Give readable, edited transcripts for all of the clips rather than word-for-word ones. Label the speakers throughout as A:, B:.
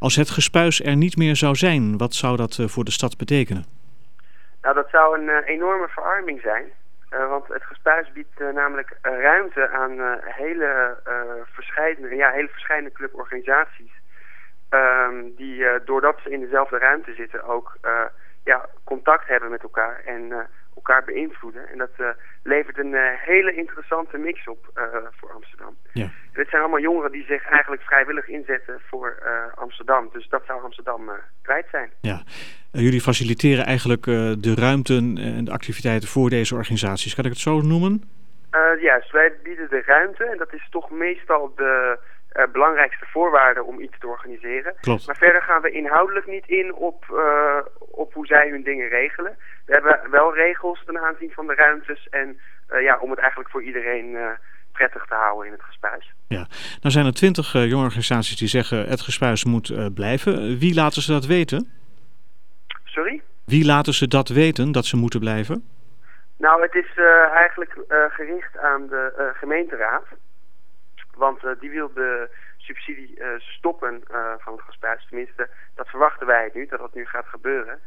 A: Als het gespuis er niet meer zou zijn, wat zou dat voor de stad betekenen?
B: Nou, dat zou een enorme verarming zijn. Want het gespuis biedt namelijk ruimte aan hele verscheidene cluborganisaties. Die doordat ze in dezelfde ruimte zitten ook contact hebben met elkaar en elkaar beïnvloeden. En dat levert een hele interessante mix op voor Amsterdam.
A: Ja.
B: Dit zijn allemaal jongeren die zich eigenlijk vrijwillig inzetten voor Amsterdam. Dus dat zou Amsterdam kwijt zijn.
A: Ja. Jullie faciliteren eigenlijk de ruimten en de activiteiten voor deze organisaties. Kan ik het zo noemen?
B: Juist, wij bieden de ruimte en dat is toch meestal de belangrijkste voorwaarde om iets te organiseren.
A: Klopt.
B: Maar verder gaan we inhoudelijk niet in op hoe zij hun dingen regelen. We hebben wel regels ten aanzien van de ruimtes en om het eigenlijk voor iedereen prettig te houden in het gespuis.
A: Ja, nou zijn er 20 jonge organisaties die zeggen het gespuis moet blijven. Wie laten ze dat weten?
B: Sorry?
A: Wie laten ze dat weten, dat ze moeten blijven?
B: Nou, het is eigenlijk gericht aan de gemeenteraad. Want die wil de subsidie stoppen van het gespuis. Tenminste, dat verwachten wij nu, dat nu gaat gebeuren.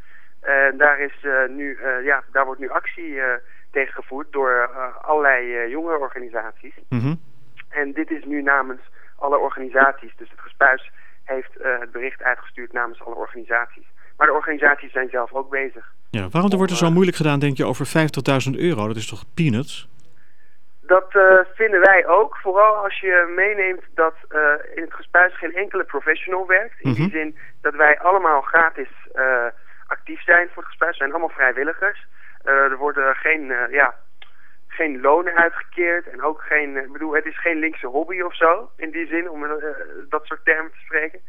B: Daar wordt nu actie tegen gevoerd door allerlei jongerenorganisaties.
A: Mm-hmm.
B: En dit is nu namens alle organisaties. Dus het gespuis heeft het bericht uitgestuurd namens alle organisaties. Maar de organisaties zijn zelf ook bezig.
A: Ja, waarom wordt er zo moeilijk gedaan, denk je, over €50.000? Dat is toch peanuts?
B: Dat vinden wij ook. Vooral als je meeneemt dat in het gespuis geen enkele professional werkt. In die zin dat wij allemaal gratis actief zijn voor het gespuis. We zijn allemaal vrijwilligers. Er worden geen lonen uitgekeerd. En ook geen, het is geen linkse hobby of zo. In die zin, om dat soort termen te spreken.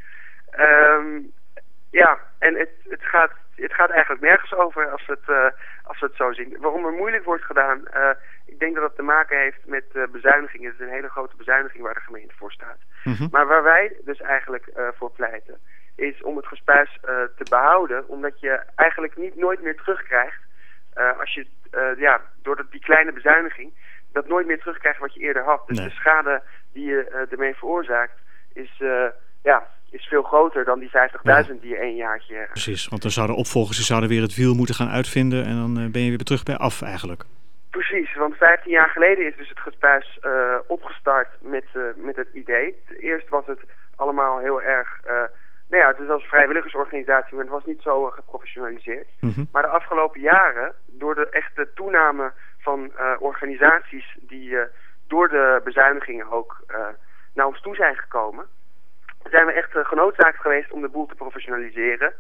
B: En het gaat eigenlijk nergens over als we het zo zien. Waarom er moeilijk wordt gedaan, ik denk dat het te maken heeft met bezuinigingen. Het is een hele grote bezuiniging waar de gemeente voor staat.
A: Mm-hmm.
B: Maar waar wij dus eigenlijk voor pleiten, is om het gespuis te behouden. Omdat je eigenlijk nooit meer terugkrijgt, als je door die kleine bezuiniging, dat nooit meer terugkrijgt wat je eerder had. Dus de schade die je ermee veroorzaakt is veel groter dan die 50.000 die je 1 jaartje...
A: Precies, want dan zouden opvolgers die zouden weer het wiel moeten gaan uitvinden en dan ben je weer terug bij af eigenlijk.
B: Precies, want 15 jaar geleden is dus het gespuis opgestart met het idee. Eerst was het allemaal heel erg... het is als vrijwilligersorganisatie, maar het was niet zo geprofessionaliseerd.
A: Mm-hmm.
B: Maar de afgelopen jaren, door de echte toename van organisaties die door de bezuinigingen ook naar ons toe zijn gekomen, zijn we echt genoodzaakt geweest om de boel te professionaliseren.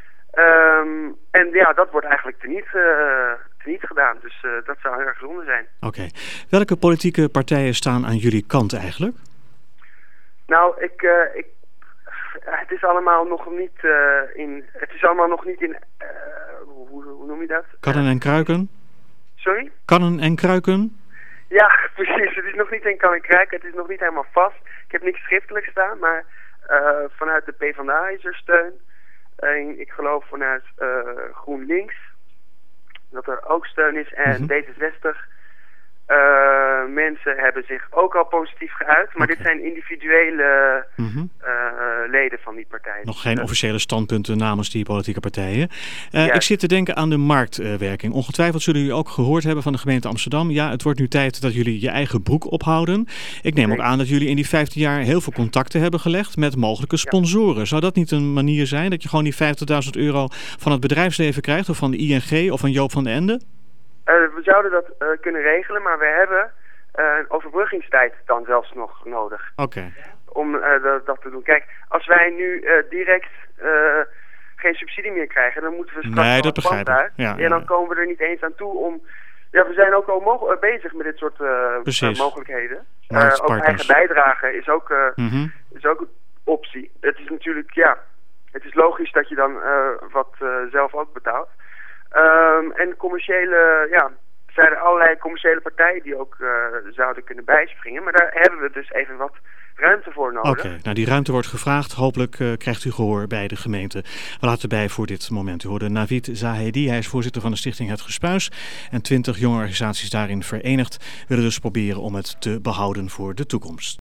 B: Dat wordt eigenlijk teniet gedaan. Dus dat zou heel erg zonde zijn.
A: Oké. Welke politieke partijen staan aan jullie kant eigenlijk?
B: Nou, het is allemaal nog niet in... Hoe noem je dat?
A: Kannen en kruiken?
B: Sorry?
A: Kannen en kruiken?
B: Ja, precies. Het is nog niet in kan en kruiken. Het is nog niet helemaal vast. Ik heb niks schriftelijk staan, maar vanuit de PvdA is er steun. Ik geloof vanuit GroenLinks dat er ook steun is. En D66 mensen hebben zich ook al positief geuit. Maar dit zijn individuele leden van die partijen.
A: Nog geen officiële standpunten namens die politieke partijen. Ik zit te denken aan de marktwerking. Ongetwijfeld zullen jullie ook gehoord hebben van de gemeente Amsterdam. Ja, het wordt nu tijd dat jullie je eigen broek ophouden. Ik neem ook aan dat jullie in die 15 jaar heel veel contacten hebben gelegd met mogelijke sponsoren. Ja. Zou dat niet een manier zijn dat je gewoon die €50.000 van het bedrijfsleven krijgt? Of van de ING of van Joop van den Ende?
B: We zouden dat kunnen regelen, maar we hebben een overbruggingstijd dan zelfs nog nodig.
A: Oké.
B: Om dat te doen. Kijk, als wij nu direct geen subsidie meer krijgen, dan moeten we straks
A: dat begrijp ik.
B: Ja, en dan komen we er niet eens aan toe om... Ja, we zijn ook al bezig met dit soort mogelijkheden. Ook eigen bijdrage is ook een optie. Het is natuurlijk, het is logisch dat je dan wat zelf ook betaalt. En er zijn er allerlei commerciële partijen die ook zouden kunnen bijspringen. Maar daar hebben we dus even wat ruimte voor nodig.
A: Oké, nou die ruimte wordt gevraagd. Hopelijk krijgt u gehoor bij de gemeente. We laten bij voor dit moment. U hoorde Navid Zahedi, hij is voorzitter van de stichting Het Gespuis. En 20 jonge organisaties daarin verenigd willen dus proberen om het te behouden voor de toekomst.